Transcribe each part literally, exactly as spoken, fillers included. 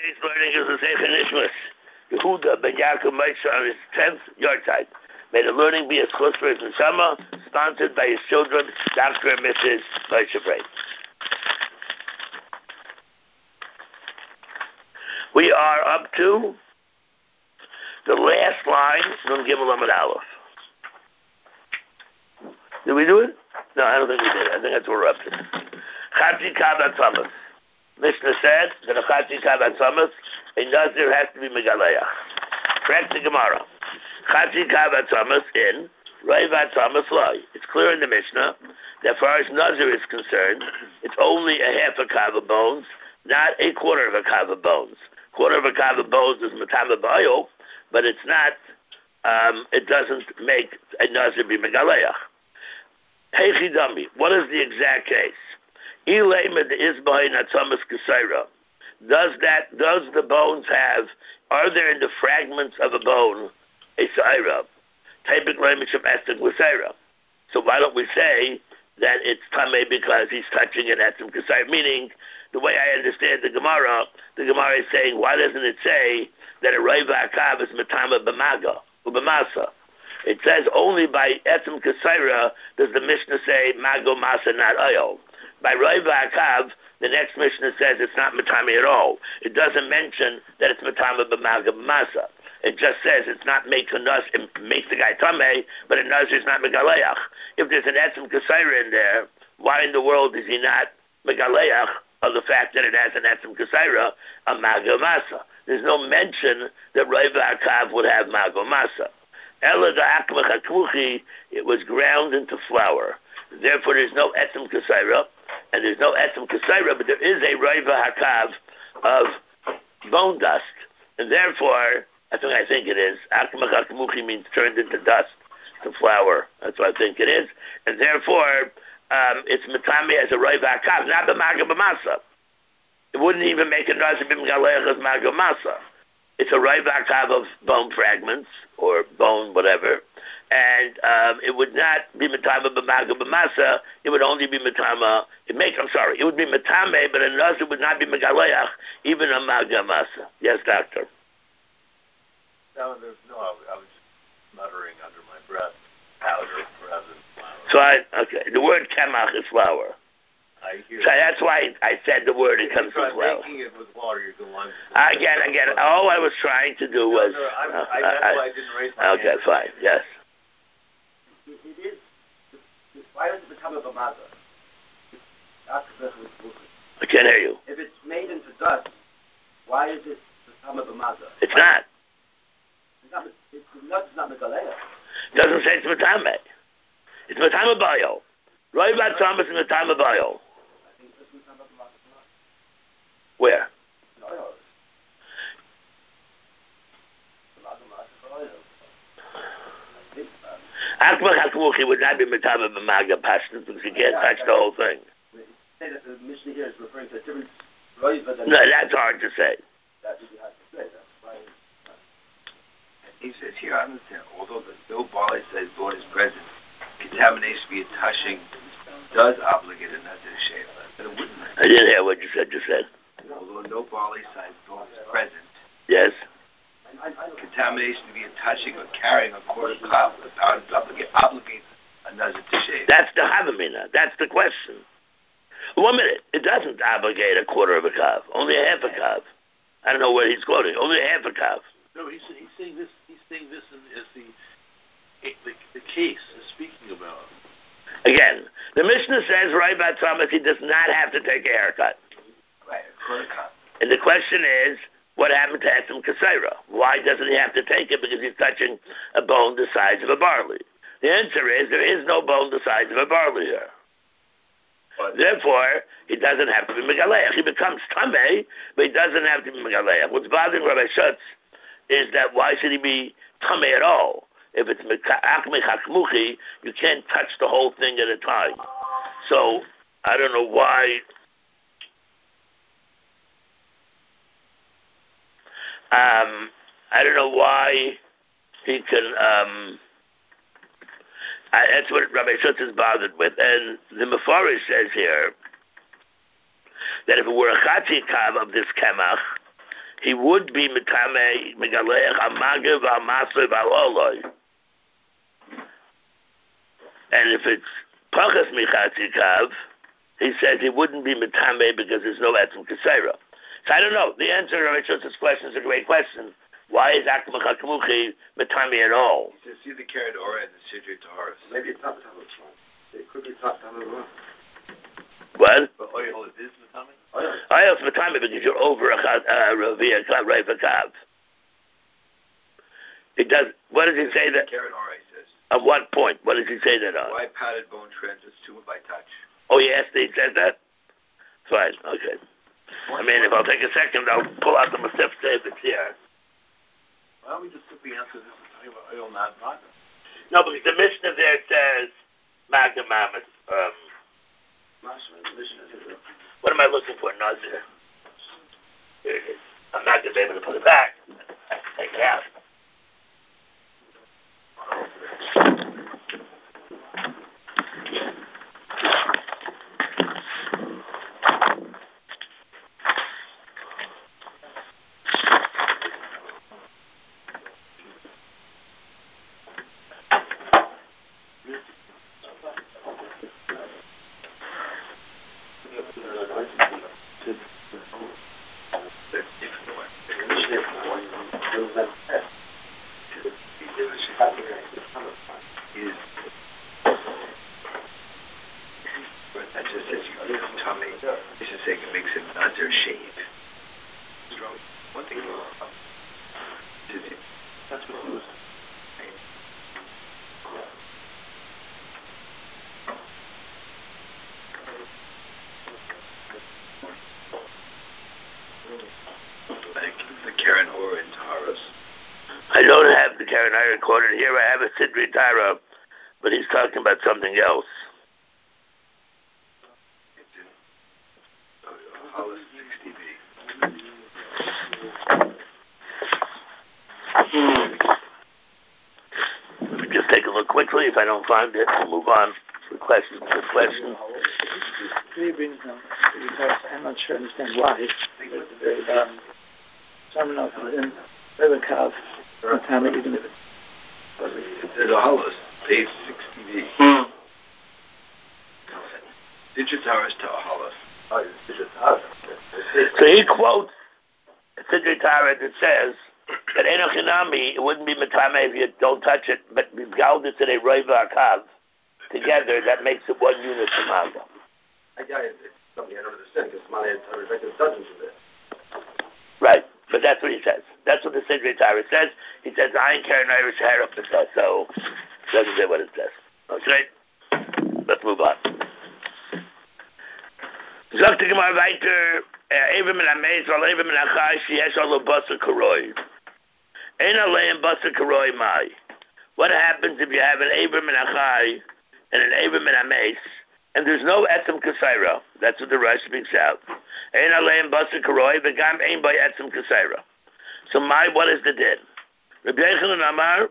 Today's learning is the Sefer Nishmas. Yehuda ben Yaakov Moshe on his tenth yard side. May the learning be a chus for his neshama, sponsored by his children, Doctor and Missus Moshe Brain. We are up to the last line, Nun Gimel Amud Aleph. Did we do it? No, I don't think we did. I think that's what we're up to. Chatzi Kav Atzamas. Mishnah said that a Chatzi Kav Atzamas, a Nazir has to be Megaleach. Correct the Gemara. Chatzi Kav Atzamas in Raiv Atzamas Lai. It's clear in the Mishnah that as far as Nazir is concerned, it's only a half a kav of bones, not a quarter of a kav of bones. Quarter of a kav of bones is Matama Bayo, but it's not, um, it doesn't make a Nazir be Megaleach. Heichi Dami, what is the exact case? Does that, does the bones have, are there in the fragments of a bone a saira? So why don't we say that it's tamei because he's touching an etzem kasaira? Meaning, the way I understand the Gemara, the Gemara is saying, why doesn't it say that a raiva akav is matama b'maga, ubamasa? It says only by etzem kasaira does the Mishnah say mago masa, not oil. By Raiva Akav, the next Mishnah says it's not Matami at all. It doesn't mention that it's Matama b'maga b'masa. It just says it's not makes a nuz, it makes the guy Tameh, but a nazir is not Megaleach. If there's an Etzem Kasaira in there, why in the world is he not Megaleach of the fact that it has an Etzem Kasaira, a Maga Masa? There's no mention that Raiva Akav would have Maga Masa. Ela da Akmach HaKmuchi, it was ground into flour. Therefore, there's no Etzem Kasaira, and there's no Etzem Kasaira, but there is a Raiva Hakav of bone dust. And therefore, that's what I think it is. Akmach HaKmuchi means turned into dust, to flour. That's what I think it is. And therefore, um, it's Matami as a Raiva Hakav, not B'maga B'masa. It wouldn't even make a Nazir B'mgalech as Maga Masa. It's a Raiva Hakav of bone fragments, or bone whatever. And um, it would not be Matama B'maga B'masa, it would only be Matama, it make, I'm sorry, it would be Matame, but a Nazir would not be Megaleach, even a Maga Masa. Yes, doctor? No, there's no, I was just muttering under my breath, powder rather than flour. So I, okay, the word Kemach is flour. I hear so that. That's why I said the word, it comes from flour. Making it with water, you're going to Again, again, all I was trying to do was... No, no, I'm, uh, I, that's I, why I didn't raise my okay, hand. Okay, fine, yes. It, it is, why does it become a b'maga? I can't hear you. If it's made into dust, why is it become a b'maga? It's not. It's not, it's not, it's not Megaleach. It doesn't say it's Matame. It's Matame Bayo. Raiva Atzamas is Matame Bayo. Where? Akmach HaKmuchi would not be Matama B'maga Pashtus because you can't touch the whole thing. Say that the Mishnah here is referring to a different Raiva than... No, that's hard to say. That would be hard to say. That's why... He says here, I understand, although the no barley size bone is present, contamination via touching does obligate a Nazir to shave. But it wouldn't. I didn't hear what you said. You said. Although no barley size bone is present, yes, contamination via touching or carrying a quarter cup of pound obligate, obligates a Nazir to shave. That's the Havamina. That's the question. One minute. It doesn't obligate a quarter of a cup. Only a half a cup. I don't know what he's quoting. Only a half a cup. No, he's, he's saying this. He's saying this as the the, the case is speaking about. Again, the Mishnah says right about Thomas he does not have to take a haircut. Right, a quarter cup. And the question is, what happened to Etzem Kasaira? Why doesn't he have to take it? Because he's touching a bone the size of a barley. The answer is there is no bone the size of a barley here. But therefore, he doesn't have to be Megaleach. He becomes Tameh, but he doesn't have to be Megaleach. What's bothering Rabbi Schutz is that why should he be Tameh at all? If it's Akmech HaKmuchi, you can't touch the whole thing at a time. So, I don't know why... Um, I don't know why he can... Um, I, that's what Rabbi Schutz is bothered with. And the Mefarish says here that if it were a Chatzi Kav of this Kemach, he would be Mitame Megaleach Amagiv Al-Masr Al-Oloi. And if it's Pachas Michatzi Kav, he says he wouldn't be Mitame because there's no Etzem Kesera. So I don't know. The answer to Richard's question is a great question. Why is Akum Chakamuchi Mitame at all? You see the Karen Ora and the Sidri Taurus. Maybe it's not the time of the It could be not the time of the What? But oil is Matami? Oil is Matami because you're over a Ravia Raiva Kav. It does. What does he say that? Karen Ora says. At what point? What does he say that on? Why padded bone transits to it by touch? Oh, yes, he said that? Fine, okay. I mean, if I'll take a second, I'll pull out the Masif David here. Why don't we just simply answer this and talk about oil, not Maga? No, because the Mishnah there says Maga Mamet. Um, what am I looking for? Nazir. Here it is. I'm not going to be able to put it back. Take it out. I don't have the Karen I recorded here. I have a Sidri Tara, but he's talking about something else. Let me just take a look quickly. If I don't find it, we'll move on. Good question. Good question. I'm not sure I understand why. Um, some of them, River Kav, even if there's a holos, page sixty B. Digitaris to a holos. So he quotes Sidritara that says that Enochinami, it wouldn't be Matame if you don't touch it, but Galdis and a River Kav together, that makes it one unit to Maga. I got it. It's something I don't understand because Mane has dozens of this. Right. But that's what he says. That's what the Sidri Torah says. He says, I ain't carrying Irish hair up the stuff, so it doesn't say what it says. Okay? Let's move on. Sagt die Gemara weiter, even mit Ameis, weil even mit Achai, sheyesh alo basa karoi. Ein alein basa karoi mai. What happens if you have an Abram and Achai and an Abram and Ameis, and there's no etzem kasaira? That's what the Rashi speaks out. Ein alein basa karoi, v'gam ein by etzem kasaira. So my, what is the din? Rabbi Yochanan Amar,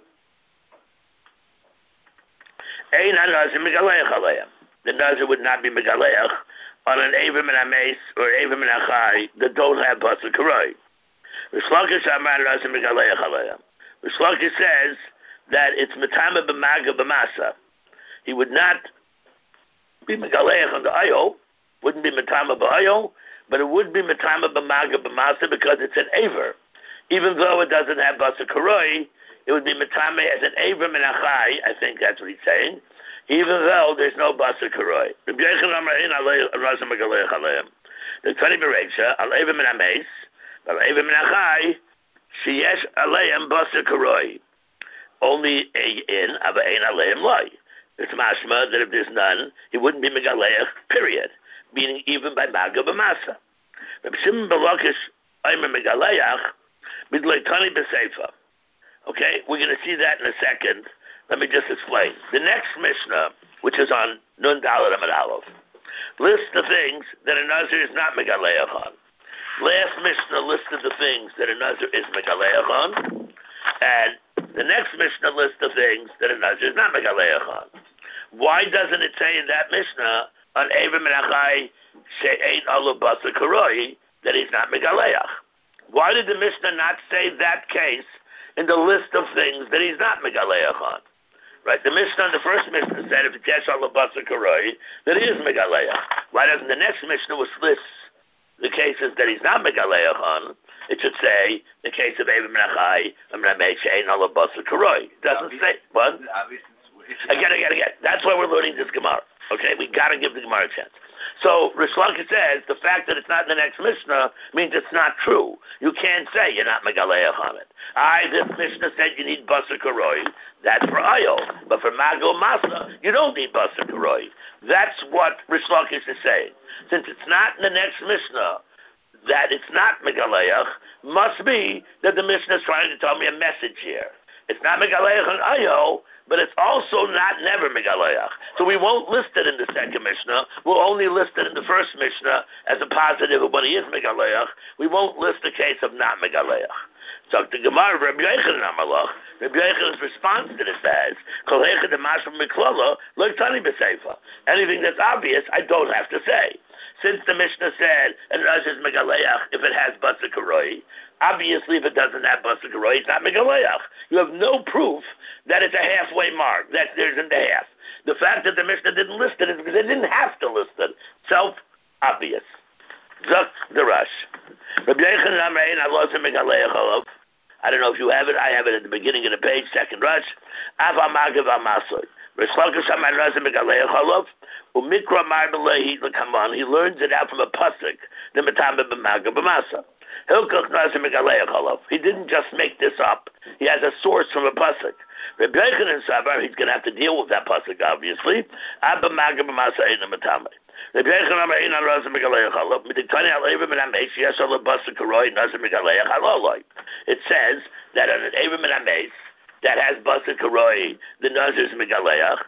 ein hanazir megaleach aleim. The nazir would not be megaleach on an Avim and Ames or Avim and Achai that don't have Basa Karoi. Rish Lakish Amar Nazir megaleach aleim. Rish Lakish says that it's Matama b'maga b'masa. He would not be megaleach on the ayo, wouldn't be Matama b'ayo, but it would be Matama b'maga b'masa because it's an Aver. Even though it doesn't have Basa Karoi, it would be Matame as an Avim and Achai, I think that's what he's saying, even though there's no Basa Karoi. Rabbi Yochanan Amar ein Nazir megaleach aleim. The Tani Bereisha, al Avim and Ames, al Avim and Achai, sheyesh aleim Basa Karoi. Only a in, aber ein aleim loy. It's mashma that if there's none, he wouldn't be megaleach, period. Meaning even by Maga b'masa. Rabbi Shimon ben Lakish, Eimer megaleach, midloi Tani b'seifa. Okay, we're going to see that in a second. Let me just explain. The next Mishnah, which is on Nun Dalet Amud Aleph, lists the things that a Nazir is not megaleach on. Last Mishnah listed the things that a Nazir is megaleach on, and the next Mishnah lists the things that a Nazir is not megaleach on. Why doesn't it say in that Mishnah on Avim and Achai she'ein alu basa karoi that he's not megaleach? Why did the Mishnah not say that case in the list of things that he's not Megaleach on? Right, the Mishnah, the first Mishnah said if it's Yesh al Basar Karoi, that he is Megaleach. Why doesn't the next Mishnah which lists the cases that he's not Megaleach on, it should say the case of Eivim Menachai, Amramei Shein al Basar Karoi. It doesn't say, what? Again, again, again. That's why we're learning this Gemara. Okay, we got to give the Gemara a chance. So Rish Lakish says the fact that it's not in the next Mishnah means it's not true. You can't say you're not Megaleach on it. I, this Mishnah said you need Basar Karoi. That's for Ayo. But for Mago Masa, you don't need Basar Karoi. That's what Rish Lakish is saying. Since it's not in the next Mishnah that it's not Megaleach, must be that the Mishnah is trying to tell me a message here. It's not Megaleach on Ayo, but it's also not never Megaleach. So we won't list it in the second Mishnah. We'll only list it in the first Mishnah as a positive of when he is Megaleach. We won't list the case of not Megaleach. So the Gemara, Rabbi Yochanan Amalach, Rabbi Yochanan's response to this says, Kol Heichad Mashma Miklala, Lo Tani B'Seifa. Anything that's obvious, I don't have to say. Since the Mishnah said, and Rash is Megaleach if it has Basar Karoi, obviously if it doesn't have Basar Karoi, it's not Megaleach. You have no proof that it's a halfway mark, that there's in the half. The fact that the Mishnah didn't list it is because they didn't have to list it. Self-obvious. Zuk the Rush. Rabbi Yochanan Amrein, I lost him Megaleach Olav. I don't know if you have it. I have it at the beginning of the page, second Rush. Ava Magav Amasoy. Rish Lakish Amar Raza Megaleach Olav. Umikra Marbelehi Lakaman. He learns it out from a pasuk. The Matamba B'Magav B'Masa. Hilkach Raza Megaleach Olav. He didn't just make this up. He has a source from a pasuk. Rabbi Yochanan Sabar, he's going to have to deal with that pasuk, obviously. Abba Magav B'Masa Ein Matamba. It says that on an Evim and Ames that has Basar Karoi, the Nazir is Megaleach.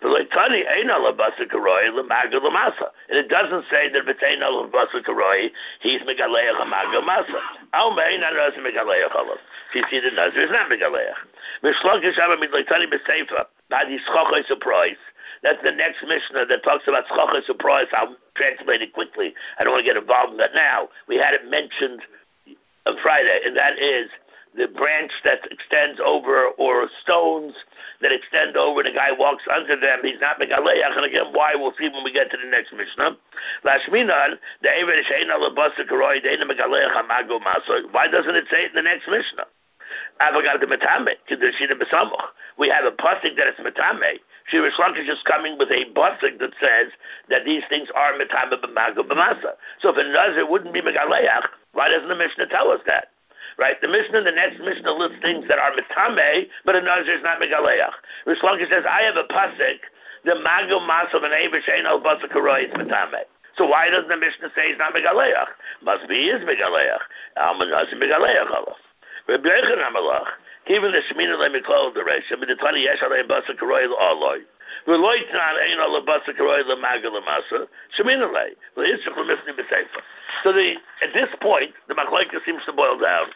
And it doesn't say that if it's Ein Al Basar Karoi, he's Megaleach or Mago Masa. Al Mein Al Nazir Megaleach Olav. So you see, the Nazir is not Megaleach. Mishlakish Abba Midlaitani B'Seifa. Badi Schochoi surprise. That's the next Mishnah that talks about Schocha surprise. I'll translate it quickly. I don't want to get involved in that now. We had it mentioned on Friday, and that is the branch that extends over, or stones that extend over, and a guy walks under them. He's not Megaleach, and again, why? We'll see when we get to the next Mishnah. Lashminan, the Eived Shein Al Basar Karoi, Deina Megaleach Hamago Maso. Why doesn't it say it in the next Mishnah? Avagad the Matame, Kedushina Besamuch. We have a pasuk that it's Matame. Rish Lakish is coming with a pasuk that says that these things are Matame B'Mago B'Masa. So if a Nazir wouldn't be Megaleach, why doesn't the Mishnah tell us that? Right? The Mishnah, the next Mishnah lists things that are Matame, but a Nazir is not Megaleach. Rish Lakish says, I have a pasuk, the Mago Masa of an Eived Shein Al Basar Karoi is Matame. So why doesn't the Mishnah say he's not Megaleach? Must be he is Megaleach. Alma Nazir Megaleach Allah. Rabbi Yochanan Amalach. Even the Shemina Le Mikol the Resh, I mean the Tani Yesh Ale Basar Karoi L'Aloi. V'loitnan Ein Al Basar Karoi L'Maga L'Masa. Shemina Le. L'Yitzchak L'Misni B'Seifa. So the at this point, the Machlekes seems to boil down.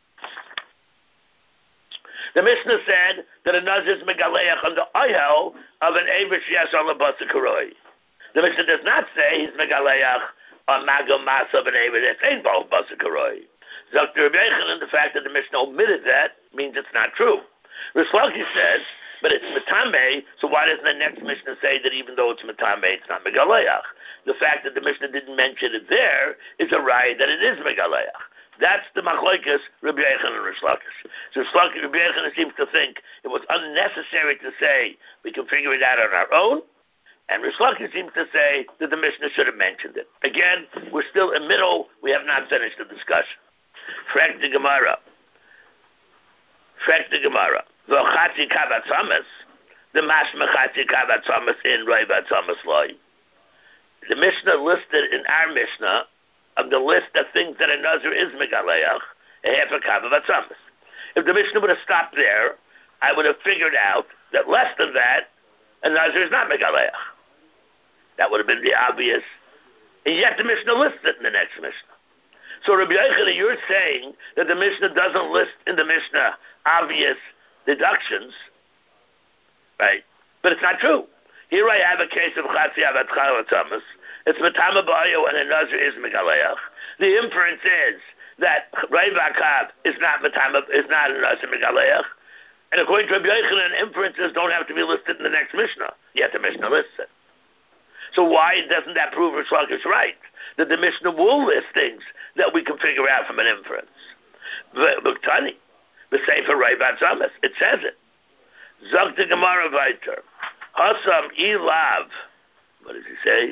The Mishnah said that a Nazir is Megaleach on the Oyel of an Eivish Yesh Ale Basar Karoi. The Mishnah does not say he's Megaleach on Maga Masa of an Eivish Yesh Ale Basar Karoi. Doctor Rabbi Yochanan, the fact that the Mishnah omitted that means it's not true. Rish Lakish says, but it's Matame, so why doesn't the next Mishnah say that even though it's Matame, it's not Megaleach? The fact that the Mishnah didn't mention it there is a right that it is Megaleach. That's the Machlokes, Rabbi Yochanan and Rish Lakish. So Rish Lakish, Rabbi Yochanan seems to think it was unnecessary to say we can figure it out on our own, and Rish Lakish seems to say that the Mishnah should have mentioned it. Again, we're still in middle, we have not finished the discussion. Frek the Gemara. Frek the Gemara. V'chatzi kavat samas. The mashma chatzi kavat samas in Roivat samas loy. The Mishnah listed in our Mishnah of the list of things that a Nazir is Megaleach, a half a kavat samas. If the Mishnah would have stopped there, I would have figured out that less than that, a Nazir is not Megaleach. That would have been the obvious. And yet the Mishnah lists it in the next Mishnah. So Rabbi Yochanan, you're saying that the Mishnah doesn't list in the Mishnah obvious deductions, right? But it's not true. Here I have a case of Chatzi Avat Chalat Samas. It's Matama Ba'ayo and a Nazir is Megaleach. The inference is that Raiv Akav is not Matama, is not an Asim Megaleach. And according to Rabbi Yochanan, inferences don't have to be listed in the next Mishnah. Yet the Mishnah lists it. So why doesn't that prove Rish Lakish right? That the Mishnah will list things that we can figure out from an inference. Look, Tani, the Sefer Raiv Atzamas, it says it. Zog the Gemara weiter. Hasam ilav. What does he say?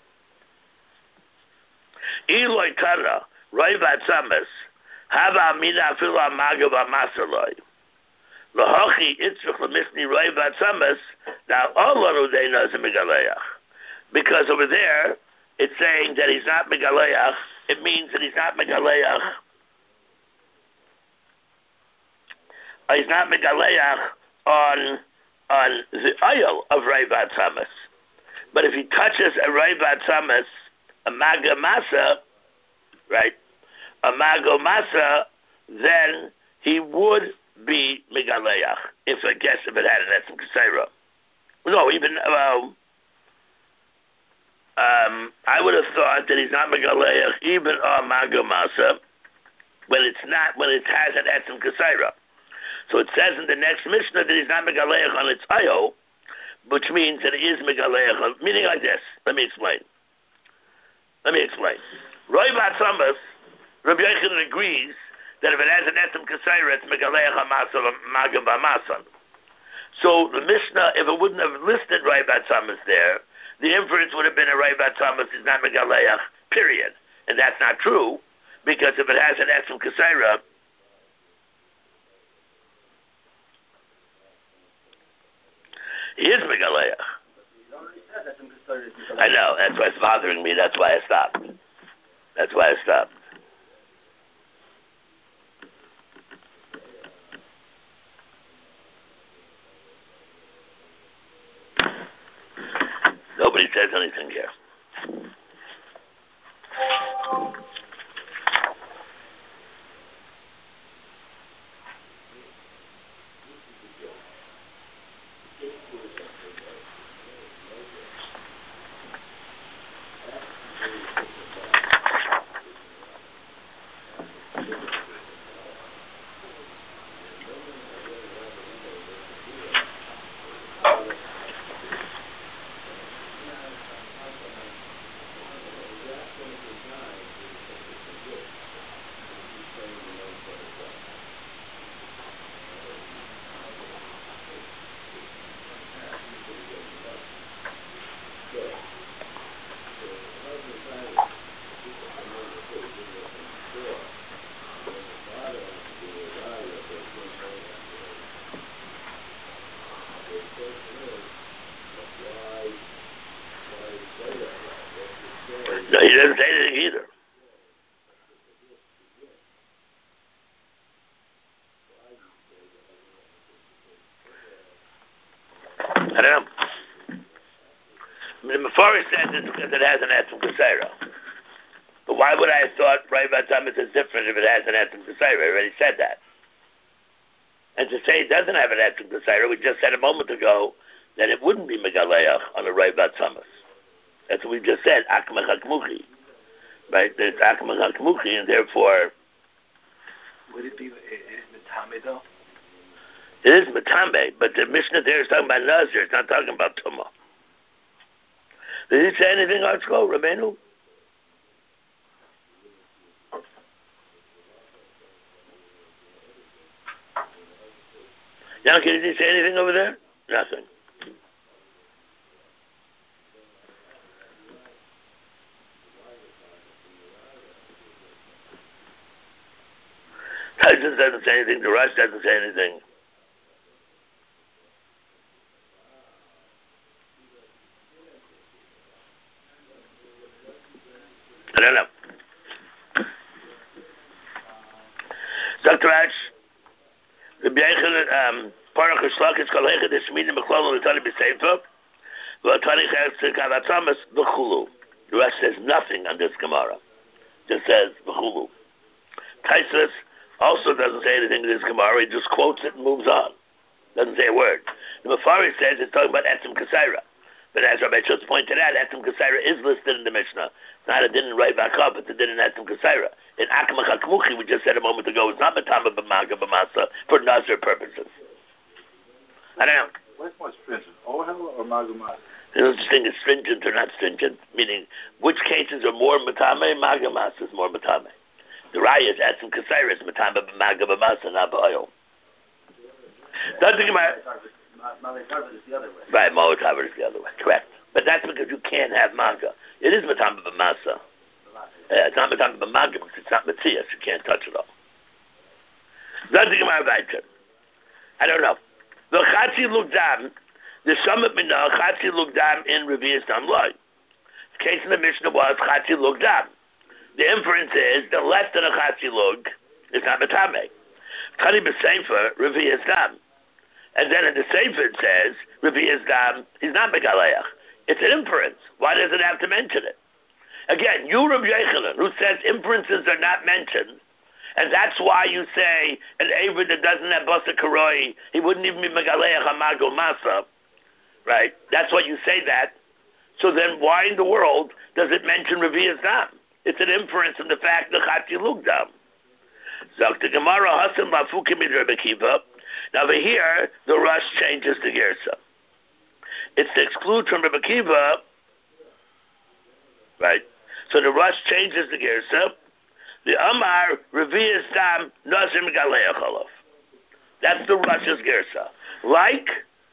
Eloi Tana, Raiv Atzamas, Hava Amina Fila Magav Amasaloi. Lahachi Itzrich Lemisni Raiv Atzamas, now all of they know is a Megaleach. Because over there, it's saying that he's not Megaleach, it means that he's not Megaleach. He's not Megaleach on on the oil of Raiv Atzamas. But if he touches a Raiv Atzamas, a Maga Masa, right, a Mago Masa, then he would be Megaleach, if I guess if it had an Etzem Kaseira. No, even, well, um, I would have thought that he's not Megaleach, even on Mago Masa, when it's not, when it has an Etzem Kaseira. So it says in the next Mishnah that he's not Megaleach on its ayo, which means that he is Megaleach on, meaning like this. Let me explain. Let me explain. Raiv Atzamas, Rabbi Yochanan agrees that if it has an etzem kaseira, it's Megaleach HaMasal Magam B'Masan. So the Mishnah, if it wouldn't have listed Raiv Atzamas there, the inference would have been a Raiv Atzamas is not Megaleach, period. And that's not true, because if it has an etzem kaseira, he is Megaleach. I know, that's why it's bothering me, that's why I stopped. That's why I stopped. Nobody says anything here. No, he doesn't say anything either. I don't know. I mean, the Mephari says it's because it has an etzem kaseira. But why would I have thought Raiv Atzamas is different if it has an etzem kaseira? I already said that. And to say it doesn't have an etzem kaseira, we just said a moment ago that it wouldn't be Megaleach on a Raiv Atzamas. That's what we just said, Akma Hakmuchi. Right? It's Akma Hakmuchi, and therefore... Would it be, it is Matame though? It is Matame, but the Mishnah there is talking about Nazir, it's not talking about Tumah. Did he say anything, Archko, Rabbeinu? Yanki, did he say anything over there? Nothing. Tyson doesn't say anything. The Rush doesn't say anything. I don't know. Doctor Ash, the B'yeichel, um, Parach Shlakis Kolhecha Deshmini Meklolo L'Tani B'Seifa, L'Tani Chesed Kavatzamas V'Chulu. The Rush says nothing on this Gemara. Just says V'Chulu. Tysus also doesn't say anything in this Gemara. He just quotes it and moves on. Doesn't say a word. The Mephari says it's talking about Etzem Kaseira. But as Rabbi Schutz pointed out, Etzem Kasaira is listed in the Mishnah. It's not a din in Roi V'Akav, it's a din in Etzem Kasaira. In Akma Chakmuchi, we just said a moment ago, it's not Matama B'Maga B'Masa for Nazir purposes. I don't know. What's more stringent, Ohel or Magamasa? There's no such thing as stringent or not stringent, meaning which cases are more Matame, Magamasa is more Matame. The Raya is Etzem Kasaira is Matama B'Maga B'Masa, not B'Oil. Doesn't think about Malatarva is the other way. Right, Malatarva is the other way, correct. But that's because you can't have Maga. It is Matama B'Masa. Uh, it's not Matama B'Maga because it's not Matthias. You can't touch it all. Doesn't think about it. I don't know. The Chatzi Lugdam, the summit Minah, Chatzi Lugdam in Revi'as Dam Loi. The case in the Mishnah was Chatzi Lugdam. The inference is that less than a Chatzi Lug is not Matame. Tani B'Sefer, Revi'as Dam. And then in the Sefer it says, Revi'as Dam, he's not Megaleach. It's an inference. Why does it have to mention it? Again, you Rabbi Yochanan, who says inferences are not mentioned, and that's why you say an Avid that doesn't have Basa Karoi, he wouldn't even be Megaleach Hamagul Masa, right? That's why you say that. So then why in the world does it mention Revi'as Dam? It's an inference in the fact that Chatzi Lugdam. Zok the Gemara Hasan Lafukim in Rebbe Kiva. Now over here, the Rush changes to Gersa. It's to exclude from Rebbe Kiva, right? So the Rush changes to Gersa. The Amar Revi'as Dam Nazir Megaleach Olav. That's the Rush's Gersa. Like,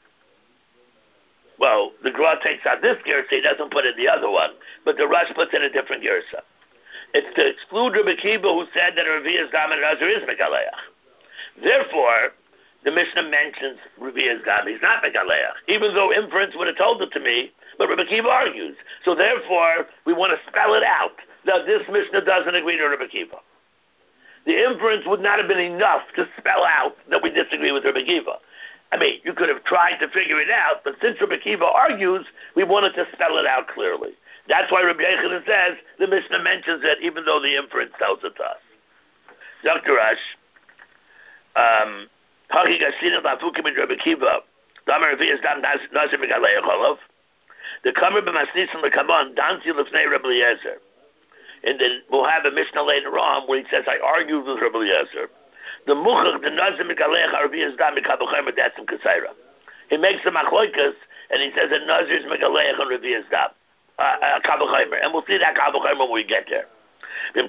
well, the Gra takes out this Gersa, he doesn't put in the other one, but the Rush puts in a different Gersa. It's to exclude Rebbe Kiva, who said that Revi'as Dam and Nazir is Megaleach. Therefore, the Mishnah mentions Revi'as Dam. He's not Megaleach, even though inference would have told it to me, but Rebbe Kiva argues. So therefore, we want to spell it out that this Mishnah doesn't agree to Rebbe Kiva. The inference would not have been enough to spell out that we disagree with Rebbe Kiva. I mean, you could have tried to figure it out, but since Rebbe Kiva argues, we wanted to spell it out clearly. That's why Rabbi Yochanan says the Mishnah mentions it, even though the inference tells it to us. Doctor Rush, um, Haki Gasina Lafukim in Rebbe Kiva, Damar Revi'as Dam Nazir Megaleach Olav, the Kamer B'Masnisim L'Kamon, Danti L'Fnei Rebbe Eliezer. And then we'll have a Mishnah later on where he says, I argued with Rebbe Eliezer. The Muchach, the Nazir Megaleach Revi'as Dam Mekabochaim Adatzim Kasaira. He makes the Machloikas, and he says that Nazir is Megaleach on Revi'as Dam. Uh, uh, and we'll see that Kabochaim when we get there. Why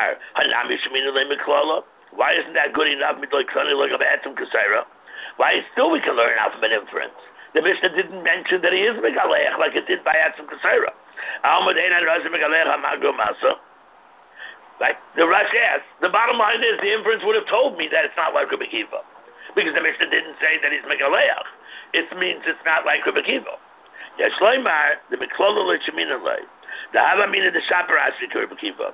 isn't that good enough? Why still we can learn out from an inference? The Mishnah didn't mention that he is Megaleach like it did by Atzim Kasaira. Right? The Rush asks, the bottom line is the inference would have told me that it's not like Rebbe Kiva. Because the Mishnah didn't say that he's Megaleach. It means it's not like Rebbe Kiva. Yes, Leimar, the Miklola Lechaminalei, the Havamina the Shaparasi to Rebbe Kiva.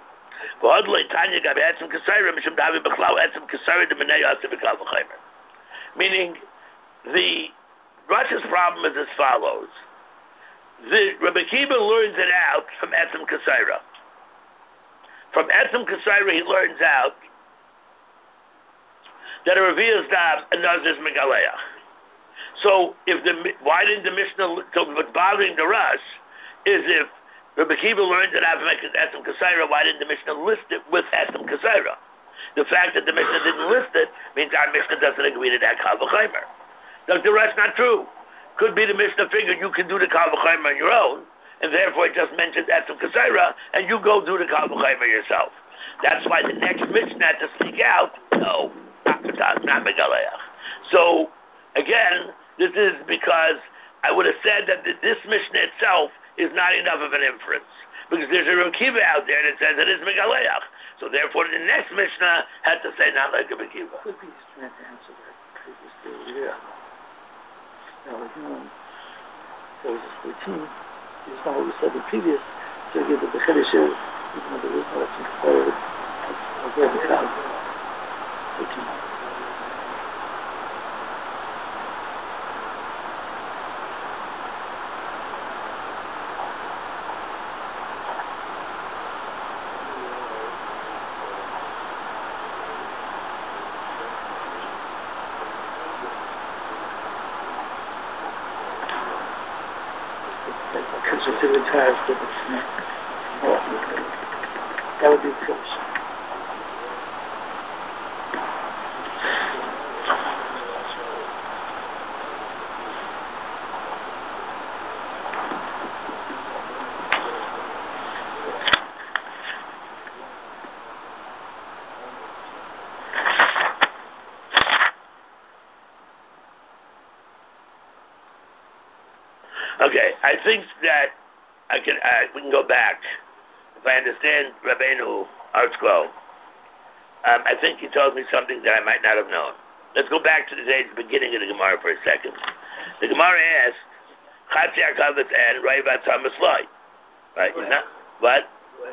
Meaning, the Rush's problem is as follows. The Rebbe Kiva learns it out from Etzem Kasaira. From Etzem Kasaira he learns out that a Revi'as Dam and Nazir is Megaleach. So, if the why didn't the Mishnah? So, what's bothering the Rush is if Rebbe Kiva learned it out from Etzem Kasaira, why didn't the Mishnah list it with Etzem Kasaira? The fact that the Mishnah didn't list it means our Mishnah doesn't agree to that Kal V'Chaimer. The Rush not true. Could be the Mishnah figured you can do the Kal V'Chaimer on your own, and therefore it just mentions Etzem Kasaira, and you go do the Kal V'Chaimer yourself. That's why the next Mishnah had to speak out, no, not not Megaleach. So, again, this is because I would have said that this Mishnah itself is not enough of an inference. Because there's a Rebbe Kiva out there that says it is Megaleach. So therefore the next Mishnah had to say not like a Rebbe Kiva. Could be he's trying to answer that previously. Yeah. Now we're doing Genesis fourteen. It's not what we said the previous. So we give the Bechedish is, even though there is no Etzem Kasaira, I'll go the Kav. fourteen. Because it's in the tires, but it's not. That would be the Kiddush. Okay, I think that I can. Uh, we can go back. If I understand Rabbeinu Artzko, um, I think he told me something that I might not have known. Let's go back to the days beginning of the Gemara for a second. The Gemara asked, "Chatzi Akavet and Raivat Tamaslai." Right? Is not what?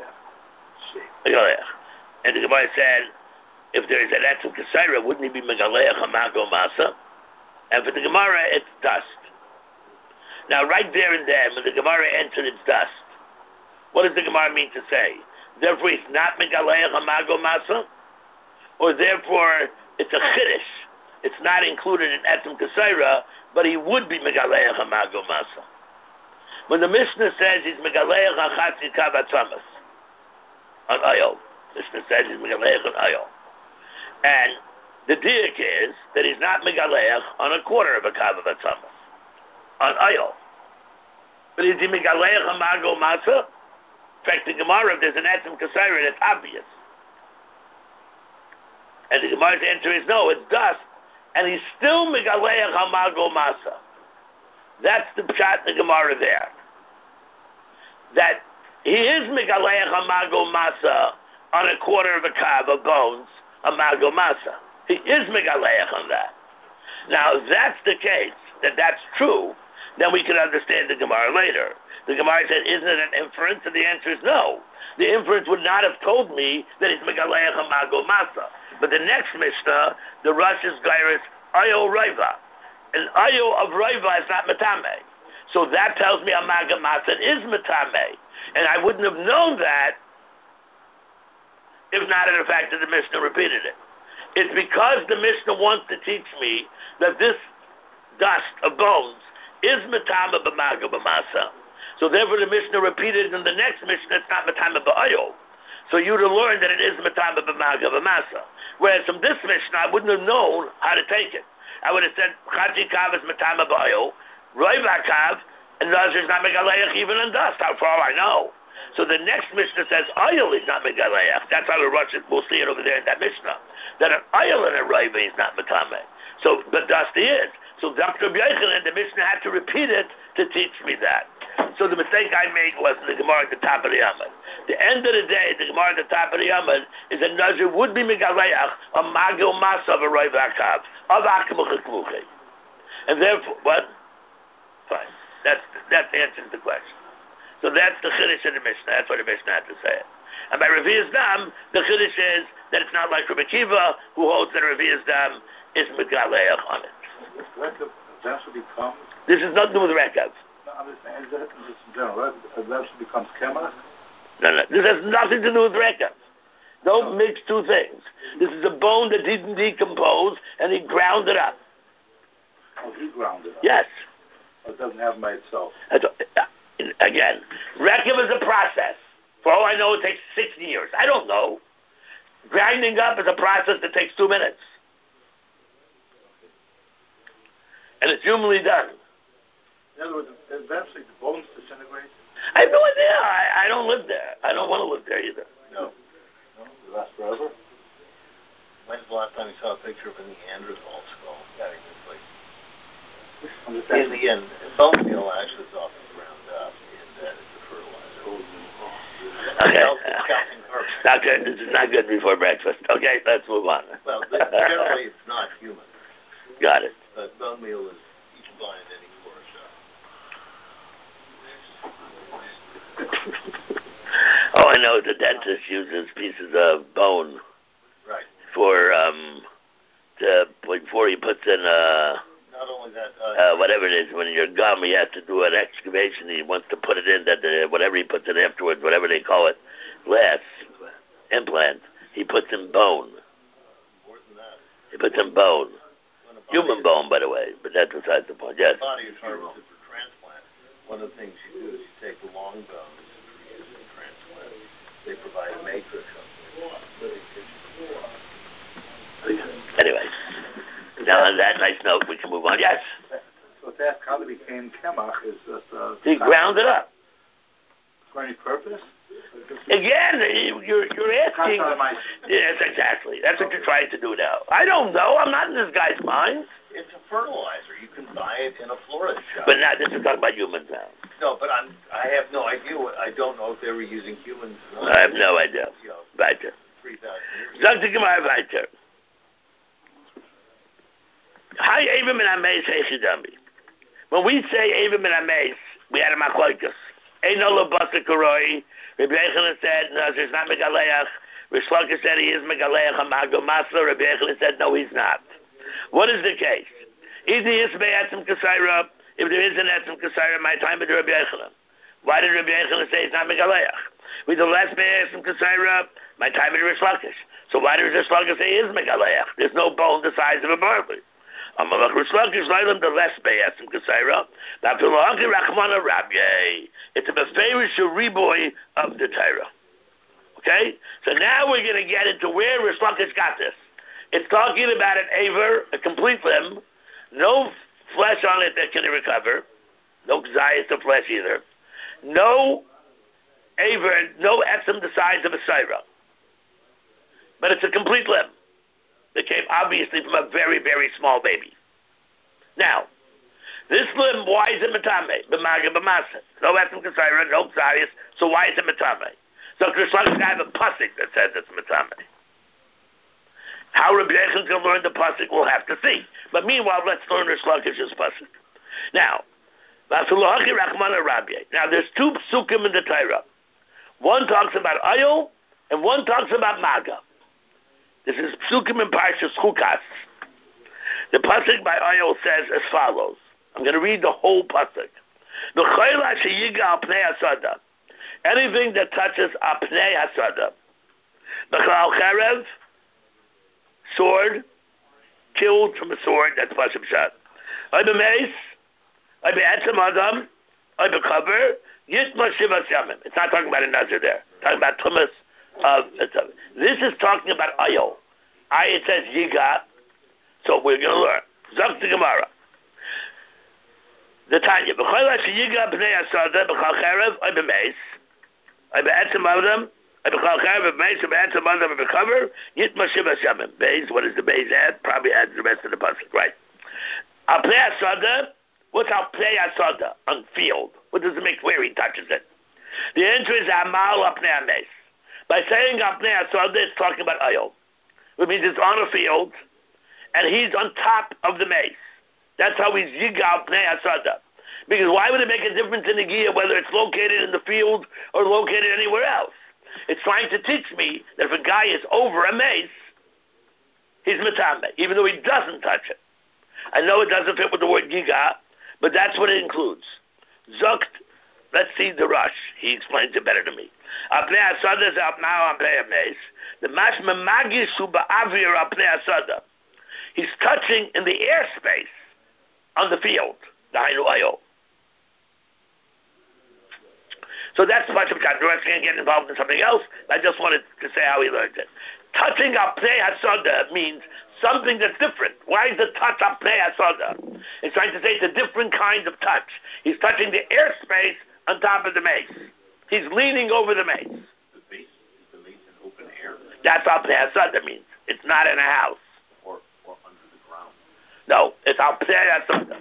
And the Gemara said, if there is an etzem kasaira, wouldn't he be megaleach hamago masa? And for the Gemara, it's dust. Now, right there and then, when the Gemara entered its dust, what does the Gemara mean to say? Therefore, it's not megaleach hamago masa, or therefore it's a chiddush. It's not included in etzem kasaira, but he would be megaleach hamago masa. When the Mishnah says he's megaleach hachatzi kavat tamas on oil, Mishnah says he's megaleach on oil, and the diak is that he's not megaleach on a quarter of a kavat tamas on oil. But is he megaleach hamago masa? In fact, the Gemara, if there's an etzem kasaira, that's obvious. And the Gemara's answer is no, it's dust, and he's still megaleach hamago masa. That's the pshat in the Gemara there. That he is megaleach hamago masa on a quarter of a kav of bones, hamago masa. He is megaleach on that. Now, if that's the case, that that's true, then we can understand the Gemara later. The Gemara said, isn't it an inference? And the answer is no. The inference would not have told me that it's megaleach hamago masa. But the next Mishnah, the Rosh is gairis ayo raiva. And ayo of raiva is not metame. So that tells me hamago masa is metame. And I wouldn't have known that if not in the fact that the Mishnah repeated it. It's because the Mishnah wants to teach me that this dust of bones is metame b'maga b'masa. So therefore the Mishnah repeated in the next Mishnah, it's not metame b'ayo. So you would have learned that it is metame b'maga b'masa. Whereas from this Mishnah, I wouldn't have known how to take it. I would have said, Chachi Kav is metame b'ayo, Roiva Kav, and Nazir is not megaleach even in dust, how far I know. So the next Mishnah says, oil is not megaleach. That's how the Rosh, we'll see it over there in that Mishnah. That an oil in a Roiva is not metame. So, but dust is. So Doctor Yochanan, the Mishnah had to repeat it to teach me that. So the mistake I made was in the Gemara at the top of the Yamad. The end of the day, the Gemara at the top of the Yamad is that Nazir would be megaleach a magil masa of a roiv akav of akamuchakmuchi, and therefore what? Fine. That's that answers the question. So that's the chiddush of the Mishnah. That's what the Mishnah had to say. And by Revi'as Dam, the chiddush is that it's not like Rabbi Kiva, who holds that Revi'as Dam is megaleach on it. Rekav eventually becomes. This is nothing to do with Rekav. No, I'm just saying that just in general. Eventually becomes kemach. No, no. This has nothing to do with Rekav. Don't no. mix two things. This is a bone that didn't decompose, and he ground it up. Oh, he ground it up. Yes. Oh, it doesn't have by itself. That's, uh, again, Rekav is a process. For all I know, it takes six years. I don't know. Grinding up is a process that takes two minutes. And it's humanly done. In other words, eventually the bones disintegrate? I have no idea. I, I don't live there. I don't want to live there either. No. No? It lasts forever? When's the last time you saw a picture of a Neanderthal skull? Yeah, it's like... In the end, bone meal actually is often ground up in that it's a fertilizer. Okay. Not good. This is not good before breakfast. Okay, let's move on. Well, generally it's not human. Got it. But bone meal is eaten by any portion. Oh, I know the dentist uses pieces of bone. Right. For um, to before he puts in uh. Not only that. Uh, uh, whatever it is, when your gum, he has to do an excavation. He wants to put it in that the, whatever he puts in afterwards, whatever they call it, glass implant. He puts in bone. More than that. He puts in bone. Human bone, by the way, but that's besides the point. Yes. The body is harvested for transplant. one of the things you do is you take the long bones for use in transplant. They provide a matrix of living tissue. Anyway, now on that nice note, we can move on. Yes? So to ask how they became Kemach is just... Uh, he ground it up. For any purpose? Again, you're, you're asking... Yes, exactly. That's what you're trying to do now. I don't know. I'm not in this guy's mind. It's a fertilizer. You can buy it in a florist shop. But now, this is talking about humans now. No, but I'm, I have no idea. What, I don't know if they were using humans. I have no idea. You know, Weiter. three thousand years Sag die Gemara weiter. Hi, Eva min Ameis Hechidami. When we say Eva min Ameis, we had a machloikus. Eino lebasa karoi. Rabbi Yochanan said, no, it's not Megaleach. Rish Lakish said he is Megaleach. Amago Masla. Rabbi Yochanan said, no, he's not. What is the case? Either he is Be'etzim Kasaira. If there is an Etzim Kasaira, my time with Rabbi Yochanan. Why did Rabbi Yochanan say it's not Megaleach? With the last Be'etzim Kasaira, my time with Rish Lakish. So why does Rish Lakish say he is Megaleach? There's no bone the size of a barley. Amalach Rish Lakish Leilam the less Be'etzim Kasaira. Ba'Pilahaki Rachmana Rabye. It's a Beferish Riboy of the Torah. Okay? So now we're going to get into where Rish Lakish got this. It's talking about an aver, a complete limb, no flesh on it that can recover, no kzayas of flesh either, no aver, no etzim the size of a saira. But it's a complete limb that came obviously from a very, very small baby. Now, this limb, why is it matame? B'maga b'masa. No etzim k'saira, no kzayas, so why is it matame? So Krishna have a pasuk that says it's matame. How Rabbi Yochanan can learn the pasuk, we'll have to see. But meanwhile, let's learn Rish Lakish's pasuk. Now, now there's two psukim in the Torah. One talks about oil, and one talks about maga. This is psukim in Parshas Chukas. The pasuk by oil says as follows. I'm going to read the whole pasuk. Anything that touches apnei hasada. B'chal cherev, sword, killed from a sword, that's Pasuk Pshat. I be mace, I be etzem adam, I be cover, yitma shivas yamim. It's not talking about a nazir there. It's talking about tumas of etzem. This is talking about oil. I, it says yiga, so we're going to learn. Zok the Gemara. The Tanya. B'chol yiga b'nei asada, b'chal cherev, I be mace, I be etzem adam, What is the base add? Probably adds the rest of the pasuk, right? Apnei asada. What's apnei asada? On field. What does it make where he touches it? The answer is amal apnei ames. By saying apnei asada, it's talking about oil. Which means it's on a field, and he's on top of the mace. That's how he's yiga apnei asada. Because why would it make a difference in the gear whether it's located in the field or located anywhere else? It's trying to teach me that if a guy is over a mace, he's matame, even though he doesn't touch it. I know it doesn't fit with the word giga, but that's what it includes. Zukt, let's see the rush. He explains it better to me. Apnei asada is now apnei mace. The mashma magis hu ba'avir apnei asada. He's touching in the airspace on the field, the hainu oil. So that's much of John. We're actually going to get involved in something else. I just wanted to say how he learned it. Touching apnei hasada means something that's different. Why is the touch apnei hasada? It's trying to say it's a different kind of touch. He's touching the airspace on top of the mace. He's leaning over the mace. The base is the mace in open air. That's apnei hasada means. It's not in a house. Or, or under the ground. No, it's apnei hasada.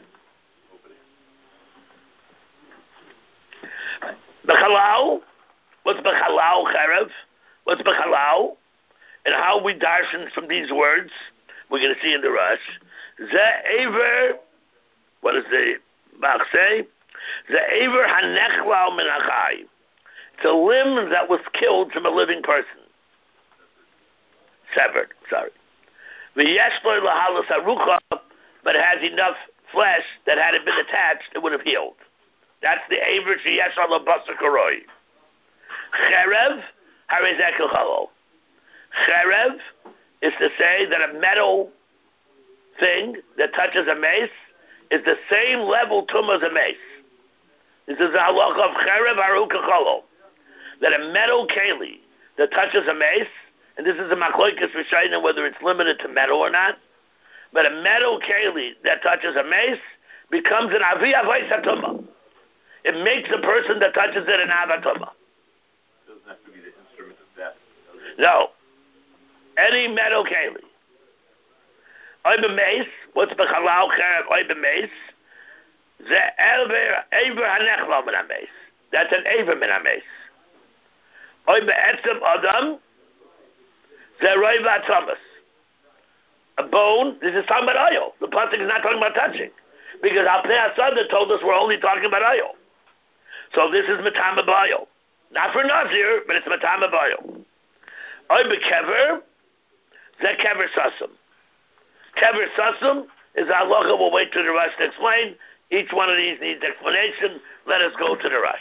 B'chalal, what's b'chalal cherev? What's b'chalal? And how we darshan from these words, we're going to see in the rush. Ze aver, what does the Bach say? Ze aver hanechlal min hachai. It's a limb that was killed from a living person. Severed, sorry. V'yesh lo lahalas harucha, but it has enough flesh that had it been attached, it would have healed. That's the aver sheyesh ala basar karoi. Cherev harizekel chalo. Cherev is to say that a metal thing that touches a mace is the same level tum as a mace. This is the halacha of cherev aruka cholol, that a metal keli that touches a mace, and this is a machlokes rishonim whether it's limited to metal or not, but a metal keli that touches a mace becomes an avi avos hatuma. It makes the person that touches it an avatuma. It doesn't have to be the instrument of death. No. Any metal keli. Oiba mace, what's bechalal cherev oiba mace? Ze elver ever hanechlo min ha-mace. That's an ever min ha-mace. Oiba etzem adam, ze roiva thomas. A bone, this is talking about oil. The pasuk is not talking about touching. Because Al-Pnei HaSadah told us we're only talking about oil. So this is Matama Bayo. Not for Nazir, but it's Matama Bayo. Oiba kever, ze kever sasum. Kever sasum is halacha. We'll wait till the Rush to explain. Each one of these needs explanation. Let us go to the Rush.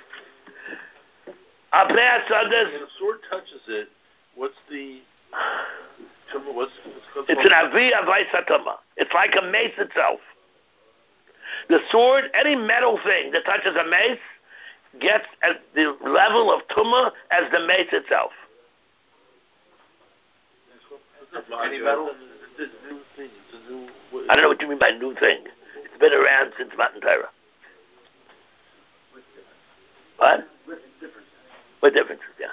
Al-Pnei HaSadah. When a sword touches it, what's the... What's, what's it's an avi avos hatuma. It's like a mace itself. The sword, any metal thing that touches a mace, gets at the level of tumah as the mace itself. Any metal? I don't know what you mean by new thing. It's been around since Matan Torah. What? What differences, yeah.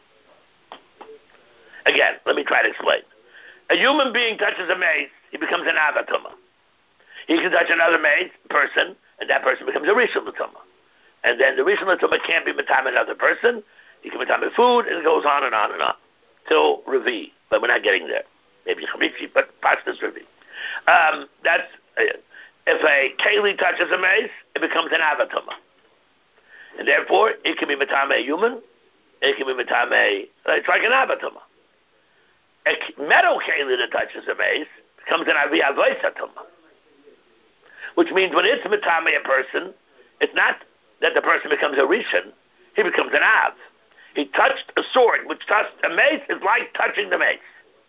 Again, let me try to explain. A human being touches a mace, he becomes an avatuma. He can touch another mace person, and that person becomes a rishon l'tumah. And then the rishon l'tumah can't be matam another person. He can matam food, and it goes on and on and on till revi. But we're not getting there. Maybe chamishi, but pashtas revi. Um, that's uh, if a keli touches a mace, it becomes an avatuma, and therefore it can be matam a human. It can be matam a. It's like an avatuma. A metal keli that touches a mace becomes an avi avos hatuma. Which means when it's matame a person, it's not that the person becomes a rishon, he becomes an av. He touched a sword, which touched a mace is like touching the mace.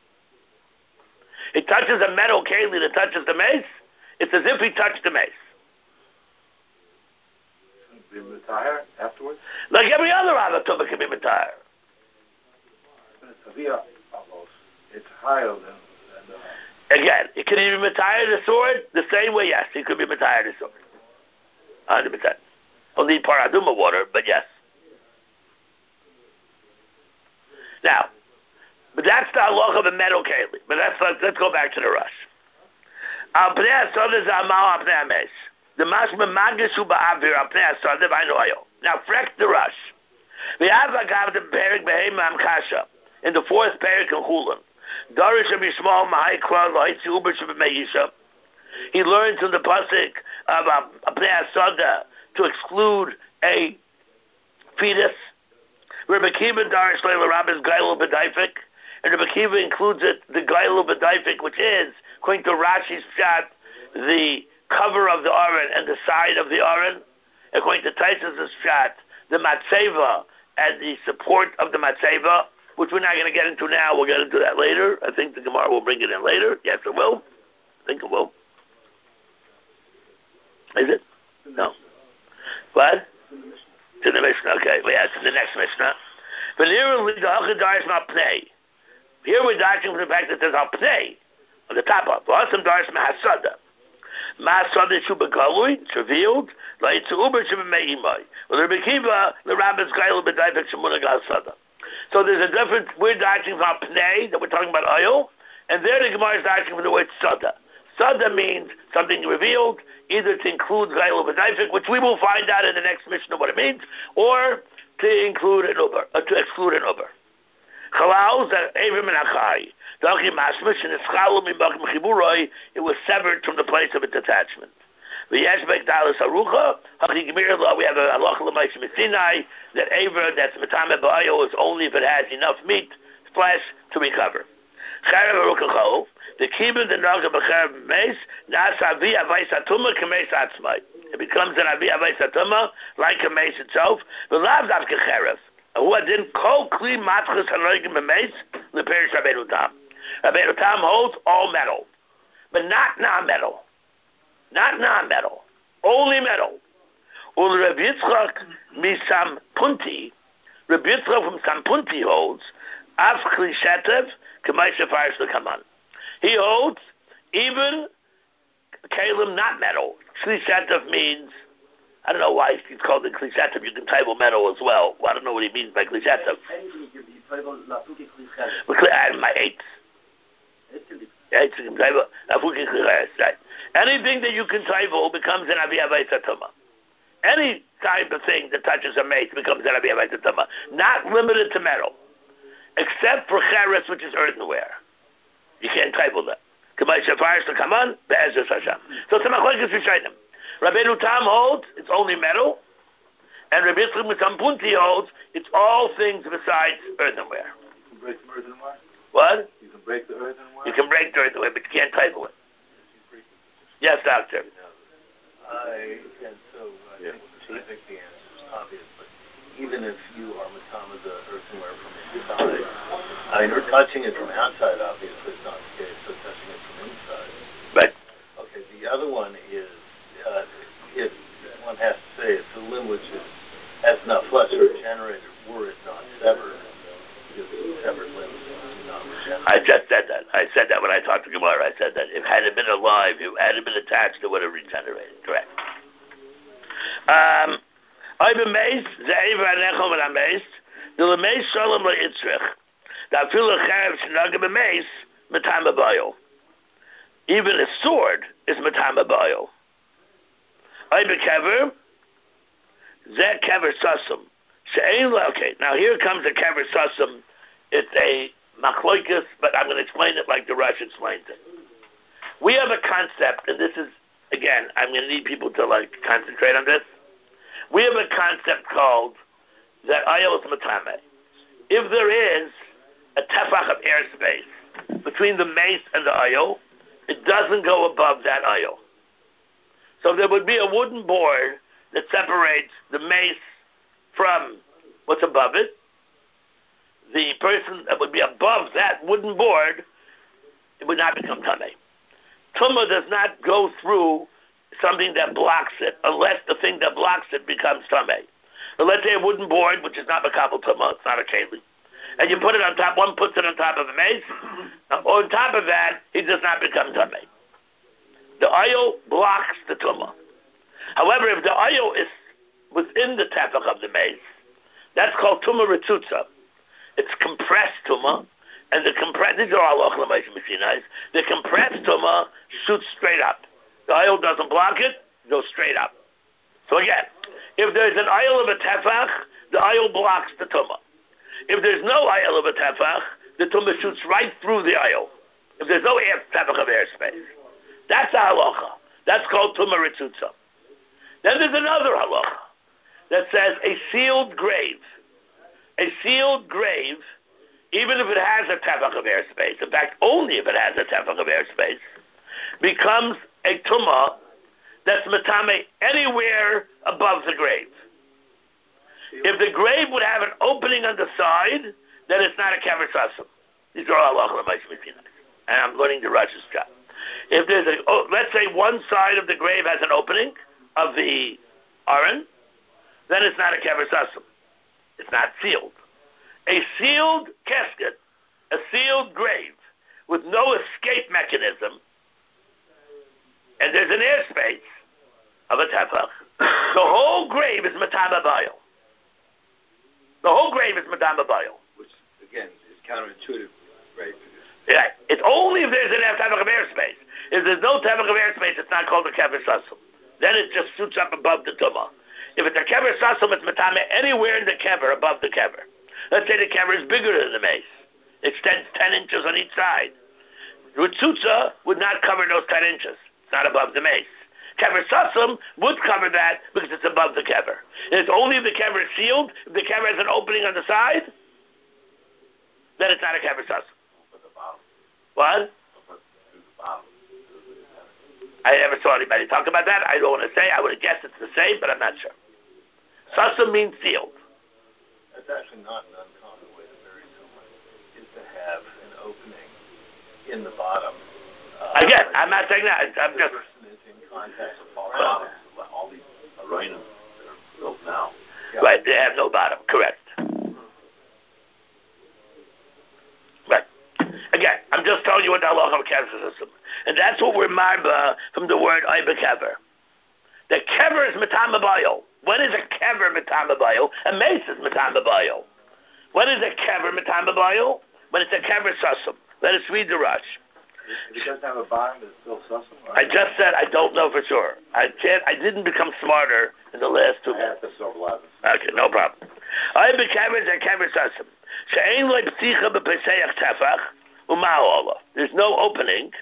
He touches a metal keli that touches the mace, it's as if he touched the mace. Be matayar afterwards? Like every other avatuma can be matayar. It's a via almost. It's higher than... than uh, Again, it could even retire the sword the same way. Yes, he could be retire the sword. one hundred percent. He'll need paraduma water, but yes. Now, but that's the halacha of a metal keli. But let's let's go back to the Rush. Al Pnei HaSadah Zamal Al Pnei HaMeis. The mashma magishu ba'avir Al Pnei HaSadah v'aynoyo. Now, freck the Rush. We have a gav the perik behema amkasha in the fourth perik in Chulin. He learns from the pasuk of Pnei HaSadah to exclude a fetus. Rabbi Kiva darish leila rabbis gailu b'daifik, and Rabbi Kiva includes it the gailu b'daifik, which is according to Rashi's pshat the cover of the aron and the side of the aron. According to Taisus' pshat, the matzeva and the support of the matzeva, which we're not going to get into now. We'll get into that later. I think the Gemara will bring it in later. Yes, it will. I think it will. Is it? No. What? To the Mishnah. Okay. Well, yeah, to the next Mishnah. But here we're dashing from the fact that there's a pnei on the top of. Awesome darish mahasada. Mahasada shubagalui. It's revealed. Like it's uber shubameimai. Well, the Rebbe Kiva, the rabbis gailu b'daifek shemunag al-sada. So there's a difference. We're dashing from pnei, that we're talking about oil, and there the Gemara is dashing from the word sada. Sada means something revealed, either to include gailu b'daifik, which we will find out in the next Mishnah what it means, or to include an uber, or to exclude an uber. Chalal that Avim and Achai, it was severed from the place of its attachment. We have a halacha l'maisha misinai that aver that's matame ba'ayo is only if it has enough meat, flesh to recover. Cherev arukachov, the kibbutz the naga b'cherev meis nasa avi avais atuma k'meis atzmai. It becomes an avi avais atuma like a mace itself. But lav davke cherev. Who didn't call kli matchus hanoigim b'meis leperish Rabbeinu Tam. Rabbeinu Tam holds all metal, but not non-metal. Not non-metal, only metal. Ul Reb Yitzchak misam punti. Reb Yitzchak from Sampunti holds af klishetev k'may shefarish l'kaman. He holds even kalim not metal. Klishetev means, I don't know why he's called it klishetev. You can table metal as well. Well, I don't know what he means by klishetev. My eighth. Right. Anything that you can table becomes an aviyah v'etatama. Any type of thing that touches a mace becomes an aviyah v'etatama. Not limited to metal, except for cheres, which is earthenware. You can't table that. So it's a machlokes rishonim. Rabbeinu Tam holds it's only metal, and Rabbi Yitzchak Mitzampunti holds it's all things besides earthenware. You can break the earthenware? What? You can break the earthenware? You can break the earthenware, but you can't table it. Yes, doctor. I, and so I, yeah. think, I think the answer is obvious, but even if you are matama the earthenware from inside, I mean, you're touching it from outside, obviously it's not the case, so touching it from inside. Right. Okay, the other one is, uh, if one has to say it's a limb which is, has enough flesh or generated, were it not severed, because severed limbs do not regenerate. I just said that. I said that when I talked to Gemara. I said that if had it been alive, if had it been attached, it would have regenerated. Correct. Um, I've been amazed. Ze'eva anechom and amazed. The lemeis shalom le'itzrich. The afilu chayav shenagah b'meis matam abayo. Even a sword is matam abayo. I've been kever. Ze kever sasum. Okay, now here comes a kever sasum. It's a machloikus, but I'm going to explain it like the Rush explains it. We have a concept, and this is, again, I'm going to need people to like concentrate on this. We have a concept called that ayol is matame. If there is a tefach of airspace between the mace and the ayol, it doesn't go above that ayol. So there would be a wooden board that separates the mace from what's above it. The person that would be above that wooden board, it would not become tamei. Tumah does not go through something that blocks it, unless the thing that blocks it becomes tamei. But let's say a wooden board, which is not makabel tumah, it's not a keli, and you put it on top. One puts it on top of a mace. On top of that, it does not become tamei. The oil blocks the tumah. However, if the oil is within the tefach of the mace, that's called tumah ritzutza. It's compressed tumah, and the compressed, these are all ochlamayim machinais, the compressed tumah shoots straight up. The oil doesn't block it, it goes straight up. So again, if there's an oil of a tefach, the oil blocks the tumah. If there's no oil of a tefach, the tumah shoots right through the oil. If there's no air, tefach of airspace. That's a halacha. That's called tumah ritzutza. Then there's another halacha that says a sealed grave. A sealed grave, even if it has a tefach of airspace, in fact, only if it has a tefach of airspace, becomes a tumah that's matame anywhere above the grave. If the grave would have an opening on the side, then it's not a kever sasum. These are all halacha l'mayshim, and I'm learning the Rush's job. If there's a, oh, let's say one side of the grave has an opening of the aron, then it's not a kever sasum. It's not sealed. A sealed casket, a sealed grave, with no escape mechanism, and there's an airspace of a tefach, the whole grave is matama bayo. The whole grave is matama bayo. Which, again, is counterintuitive, right? Yeah, it's only if there's an tefach of airspace. If there's no tefach of airspace, it's not called a kever sasum. Then it just shoots up above the tumah. If it's a kever sasum, it's matame anywhere in the kever, above the kever. Let's say the kever is bigger than the mace. It extends ten inches on each side. Ritzutza would not cover those ten inches. It's not above the mace. Kever sasum would cover that because it's above the kever. It's only if the kever is sealed, if the kever has an opening on the side, then it's not a kever sasum. What? I never saw anybody talk about that. I don't want to say. I would have guessed it's the same, but I'm not sure. Sasum means sealed. That's actually not an uncommon way to bury someone, is to have an opening in the bottom. Uh, Again, I'm not saying that. I'm the just... person is in contact with all, all these aronim that built now. Yeah. Right, they have no bottom, correct. Right. Again, I'm just telling you what the halacha of kever system. And that's what we're marba from the word oiba kever. The kever is metamabayo. When is a kever metamabayo? A mace is metamabayo. When is a kever metamabayo? When it's a kever sussum. Let us read the Rush. If it doesn't have a bottom, it's still sussum? I just said I don't know for sure. I can't. I didn't become smarter in the last two minutes. Okay, no problem. I became a kever sussum. She'ein loy pticha b'peseach tefach u'ma'olah. There's no opening.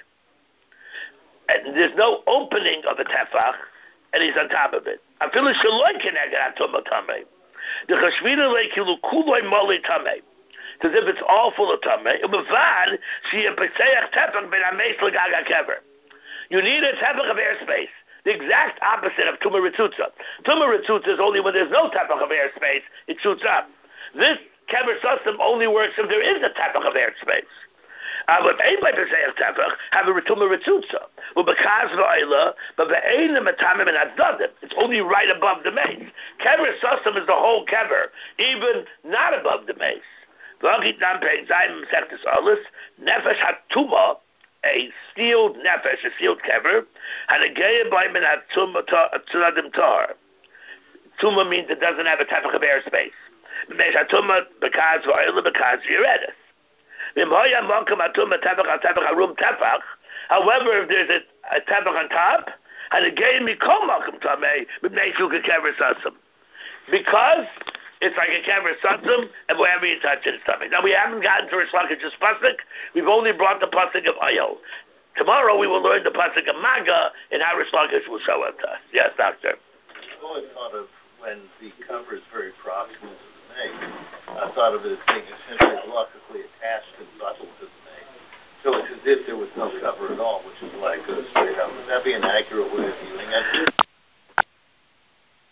And there's no opening of a tefach, and he's on top of it. I feel it's shaloi keneged atumah tamei. The chashvina leikilu kuloi molei tamei. It's as if it's all full of tamei. U'mevad she'yeh peseach tefach ben ameis l'gaga kever. You need a tefach of airspace. The exact opposite of tumah ritzutza. Tumah ritzutza is only when there's no tefach of airspace, it shoots up. This kever system only works if there is a tefach of airspace. Uh, but anybody can say a tefach have a tumah ritzutza. Ubekaz va'ila, but ve'ein matamim and adzadim. It's only right above the mace. Kever system is the whole kever, even not above the mace. V'achit nam pein zayim sechtes alis nefesh hatuma. A sealed nefesh, a sealed kever, and a geya by min at tzunadim tar. Tuma means it doesn't have a tefach of airspace. Mesh atuma because v'oila because yiredis. Mimhoya mokum atuma tefach al tefach harum tefach. However, if there's a, a tefach on top, and a geya mikol mokum tamei b'nei shuka kever sasum. Because it's like a kever satzum, and wherever you touch it, it's tummy. Now, we haven't gotten to Rish Lakish's pasuk. We've only brought the pasuk of Ayol. Tomorrow, we will learn the pasuk of Maga, and how Rish Lakish will show it to us. Yes, Doctor? I've always thought of when the cover is very proximal to the mace, I thought of it as being essentially logically attached and bundled to the mace. So it's as if there was no cover at all, which is why it goes straight up. Would that be an accurate way of viewing it?